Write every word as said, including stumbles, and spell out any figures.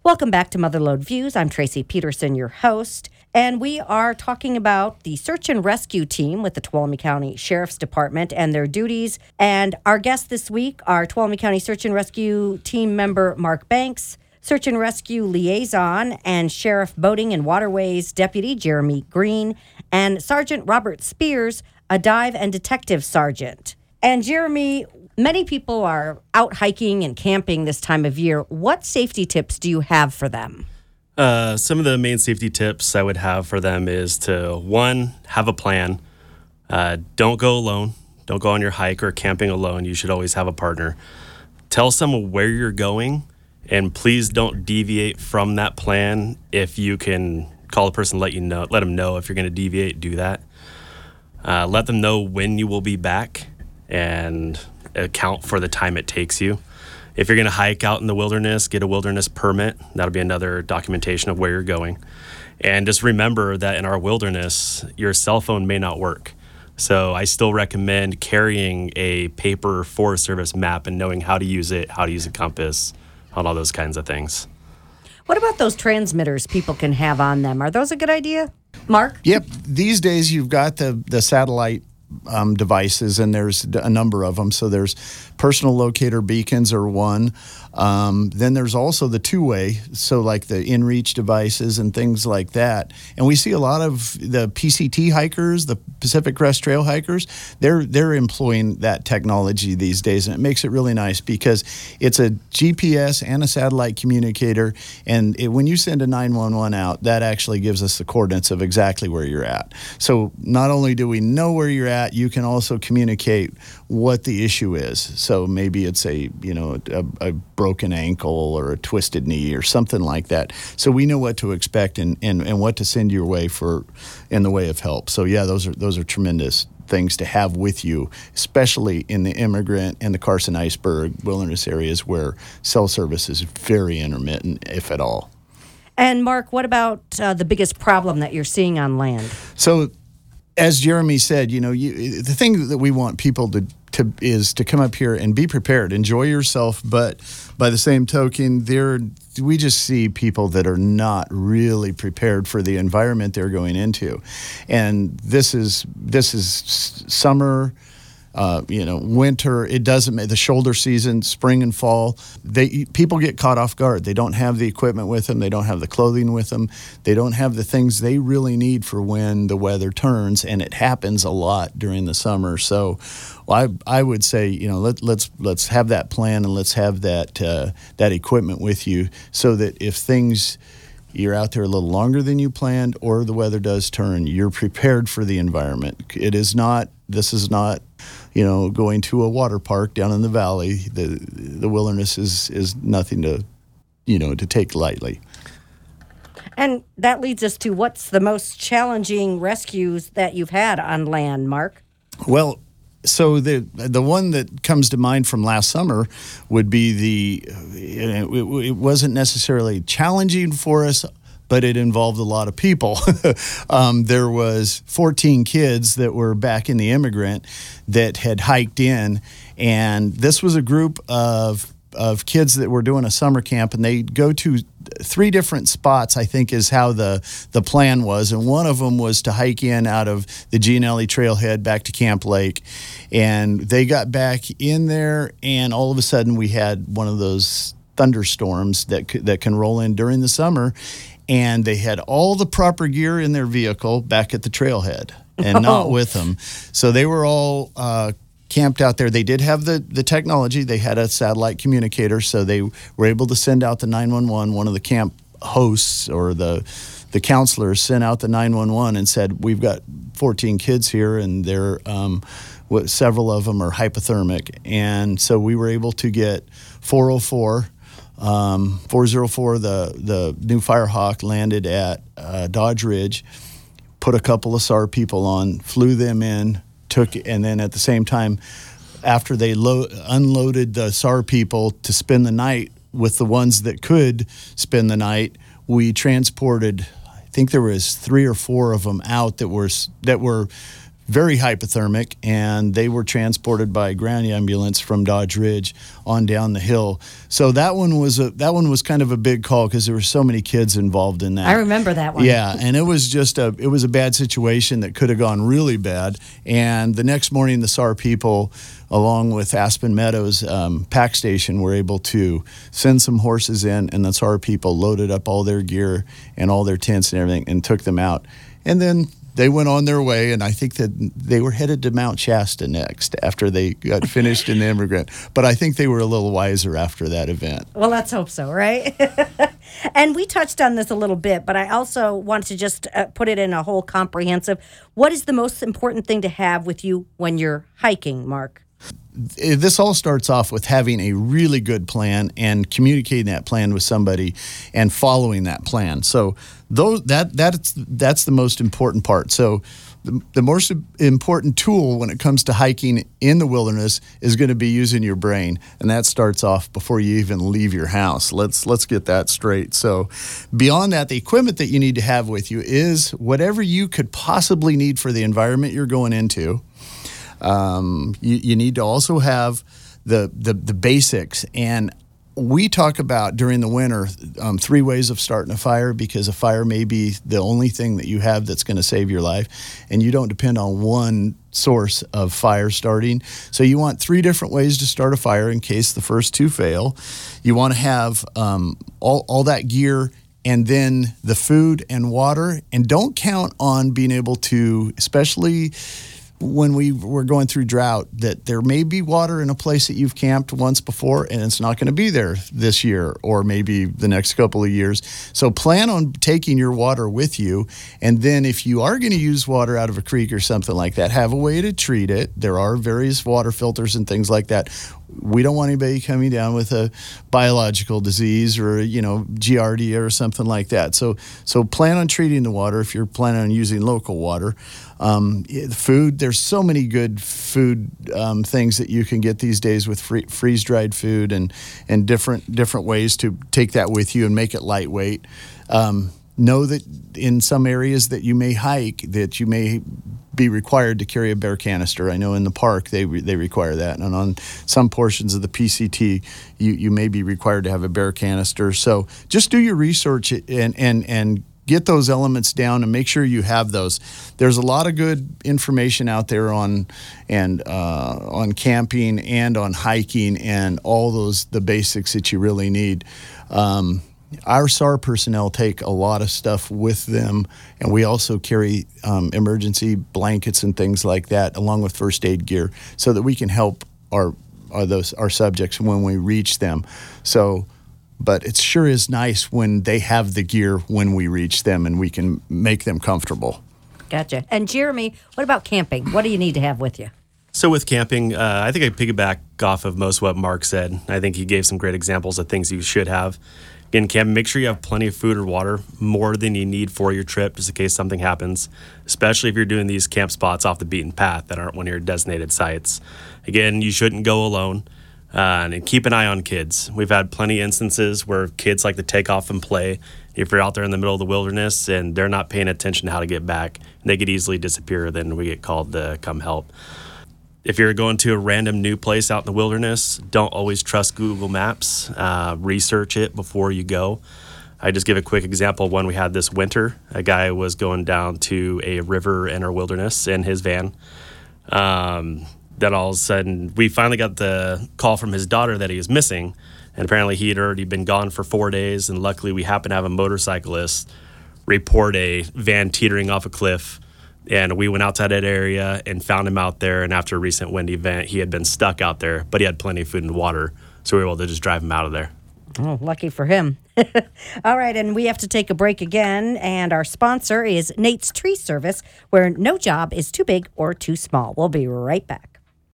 Welcome back to Motherlode Views. I'm Tracy Peterson, your host, and we are talking about the search and rescue team with the Tuolumne County Sheriff's Department and their duties. And our guests this week are Tuolumne County Search and Rescue team member Mark Banks, Search and Rescue Liaison and Sheriff Boating and Waterways Deputy Jeremy Green, and Sergeant Robert Spears, a dive and detective sergeant. And Jeremy, many people are out hiking and camping this time of year. What safety tips do you have for them? Uh, some of the main safety tips I would have for them is to, one, have a plan. Uh, don't go alone. Don't go on your hike or camping alone. You should always have a partner. Tell someone where you're going, and please don't deviate from that plan. If you can call a person, let you know, let them know if you're going to deviate, do that. Uh, let them know when you will be back and account for the time it takes you. If you're going to hike out in the wilderness, get a wilderness permit. That'll be another documentation of where you're going. And just remember that in our wilderness, your cell phone may not work. So I still recommend carrying a paper Forest Service map and knowing how to use it, how to use a compass, on all those kinds of things. What about those transmitters people can have on them? Are those a good idea? Mark? Yep. These days you've got the, the satellite um, devices, and there's a number of them. So there's personal locator beacons are one. Um, then there's also the two-way, so like the InReach devices and things like that. And we see a lot of the P C T hikers, the Pacific Crest Trail hikers, they're they're employing that technology these days, and it makes it really nice because it's a G P S and a satellite communicator, and it, when you send a nine one one out, that actually gives us the coordinates of exactly where you're at. So not only do we know where you're at, you can also communicate what the issue is. So maybe it's a, you know, a, a broken ankle or a twisted knee or something like that. So we know what to expect and, and, and what to send your way for in the way of help. So yeah, those are those are tremendous things to have with you, especially in the Immigrant and the Carson Iceberg wilderness areas where cell service is very intermittent, if at all. And Mark, what about uh, the biggest problem that you're seeing on land? So as Jeremy said, you know, you, the thing that we want people to To, is to come up here and be prepared, enjoy yourself, but by the same token, there we just see people that are not really prepared for the environment they're going into, and this is this is summer, uh, you know, winter. It doesn't matter. The shoulder season, spring and fall. They people get caught off guard. They don't have the equipment with them. They don't have the clothing with them. They don't have the things they really need for when the weather turns, and it happens a lot during the summer. So. Well, I I would say, you know, let, let's let's have that plan and let's have that uh, that equipment with you so that if things, you're out there a little longer than you planned or the weather does turn, you're prepared for the environment. It is not, this is not, you know, going to a water park down in the valley. The the wilderness is, is nothing to, you know, to take lightly. And that leads us to what's the most challenging rescues that you've had on land, Mark? Well, So the the one that comes to mind from last summer would be the, it, it wasn't necessarily challenging for us, but it involved a lot of people. um, there was fourteen kids that were back in the Immigrant that had hiked in, and this was a group of of kids that were doing a summer camp, and they go to three different spots, I think is how the, the plan was. And one of them was to hike in out of the Gianelli Trailhead back to Camp Lake. And they got back in there, and all of a sudden we had one of those thunderstorms that that can roll in during the summer. And they had all the proper gear in their vehicle back at the trailhead and oh. not with them. So they were all uh, camped out there. They did have the, the technology. They had a satellite communicator, so they were able to send out the nine one one. One of the camp hosts or the the counselors sent out the nine one one and said, we've got fourteen kids here, and they're um, what, several of them are hypothermic. And so we were able to get four oh four. Um, four oh four, the, the new Firehawk landed at uh, Dodge Ridge, put a couple of S A R people on, flew them in, took, and then at the same time, after they lo- unloaded the S A R people to spend the night with the ones that could spend the night, we transported, I think there was three or four of them out that were that were very hypothermic, and they were transported by ground ambulance from Dodge Ridge on down the hill. So that one was a that one was kind of a big call because there were so many kids involved in that. I remember that one. Yeah, and it was just a it was a bad situation that could have gone really bad. And the next morning, the S A R people, along with Aspen Meadows um, Pack Station, were able to send some horses in, and the S A R people loaded up all their gear and all their tents and everything and took them out. And then they went on their way, and I think that they were headed to Mount Shasta next after they got finished in the Immigrant. But I think they were a little wiser after that event. Well, let's hope so, right? And we touched on this a little bit, but I also want to just uh, put it in a whole comprehensive. What is the most important thing to have with you when you're hiking, Mark? This all starts off with having a really good plan and communicating that plan with somebody and following that plan. So those that that's that's the most important part. So the, the most important tool when it comes to hiking in the wilderness is going to be using your brain, and that starts off before you even leave your house. Let's let's get that straight. So beyond that, the equipment that you need to have with you is whatever you could possibly need for the environment you're going into. Um, you, you need to also have the, the the basics, and we talk about during the winter um, three ways of starting a fire, because a fire may be the only thing that you have that's going to save your life, and you don't depend on one source of fire starting. So you want three different ways to start a fire in case the first two fail. You want to have um, all all that gear, and then the food and water, and don't count on being able to, especially when we were going through drought, that there may be water in a place that you've camped once before and it's not going to be there this year or maybe the next couple of years. So plan on taking your water with you. And then if you are going to use water out of a creek or something like that, have a way to treat it. There are various water filters and things like that. We don't want anybody coming down with a biological disease or, you know, Giardia or something like that. So so plan on treating the water if you're planning on using local water. Um, food, there's so many good food um, things that you can get these days with free, freeze-dried food and, and different different ways to take that with you and make it lightweight. Um, know that in some areas that you may hike, that you may be required to carry a bear canister. I know in the park they re- they require that, and on some portions of the P C T you, you may be required to have a bear canister. So just do your research and and and get those elements down and make sure you have those. There's a lot of good information out there on and uh, on camping and on hiking and all those the basics that you really need. Um, Our S A R personnel take a lot of stuff with them, and we also carry um, emergency blankets and things like that, along with first aid gear, so that we can help our our, those, our subjects when we reach them. So, but it sure is nice when they have the gear when we reach them, and we can make them comfortable. Gotcha. And Jeremy, what about camping? What do you need to have with you? So with camping, uh, I think I piggyback off of most of what Mark said. I think he gave some great examples of things you should have. In camping, make sure you have plenty of food or water, more than you need for your trip, just in case something happens, especially if you're doing these camp spots off the beaten path that aren't one of your designated sites. Again, you shouldn't go alone, uh, and keep an eye on kids. We've had plenty of instances where kids like to take off and play. If you're out there in the middle of the wilderness and they're not paying attention to how to get back, they could easily disappear, then we get called to come help. If you're going to a random new place out in the wilderness, don't always trust Google Maps. Uh, research it before you go. I just give a quick example of one we had this winter. A guy was going down to a river in our wilderness in his van. Um, then all of a sudden, we finally got the call from his daughter that he was missing. And apparently he had already been gone for four days. And luckily we happened to have a motorcyclist report a van teetering off a cliff. And we went out to that area and found him out there. And after a recent wind event, he had been stuck out there, but he had plenty of food and water. So we were able to just drive him out of there. Oh, lucky for him. All right, and we have to take a break again. And our sponsor is Nate's Tree Service, where no job is too big or too small. We'll be right back.